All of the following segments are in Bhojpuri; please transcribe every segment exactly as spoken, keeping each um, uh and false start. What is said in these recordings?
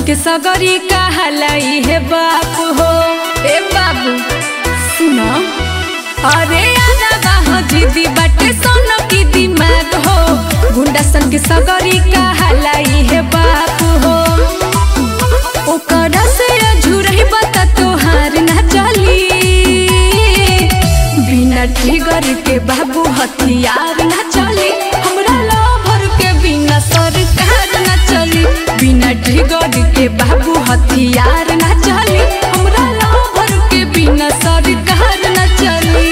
सन के सगरी कहलाई है बाप हो। ए बाबू सुनो, अरे आदा दीदी बाटे सोनो की दिमाग हो। गुंडा सन के सगरी कहलाई है बाप हो। ओकरा से अझुरही बता तोहार ना चली। बिना ट्रिगर के बाबू हथियार ना चली। हमरा लवर के बिना सरकार ना चली। बिना ट्रिगर के बाबू हथियार ना चली। हमरा लवर के बिना सरकार ना चली।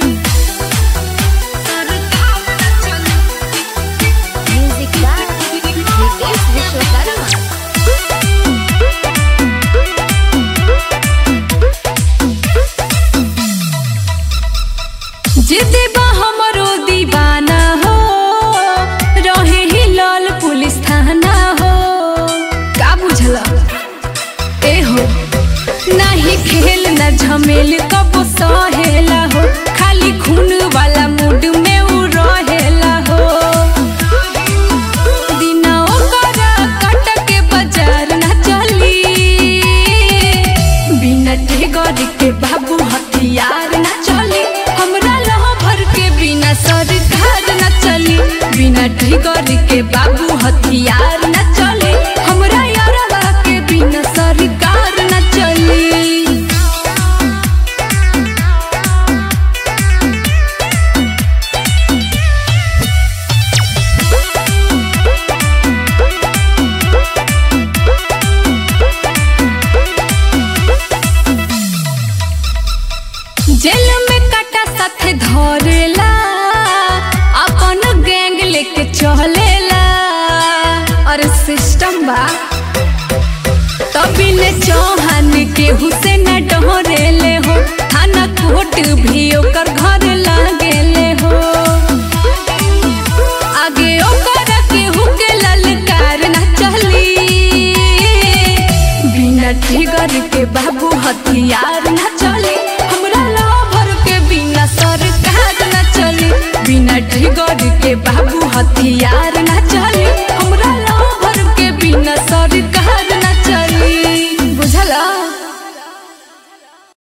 Music by Ritesh Vishwakarma. जिद्दी बा हमरो दीवाना हो। रहे ही लाल पुलिस थाना हो। का बुझला ए हो, नहीं खेल न झमेल कबो सहेला हो। खाली खून वाला मूड में उ रहेला हो। दिना ओकरा कट के बाजार ना चली। बिना ट्रिगर के बाबू हथियार ना चली। हमरा लवर के बिना सरकार ना चली। बिना ट्रिगर के बाबू हथियार ना चली। हमरा यारवा के बिना सरकार ना चली। जेल में काटा साथे धरेला। अपन गैंग लेके चलेला। और सिस्टम बा तभी ने चौहान के हुसैन डोरेले हो। थाना कोर्ट भी ओकर घर लागेले हो। आगे ओकर के हुके ललकार ना चली। बिना ट्रिगर के बाबू हथियार ना चली। हमरा लवर के बिना सरकार ना चली। बिना ट्रिगर के बाबू हथियार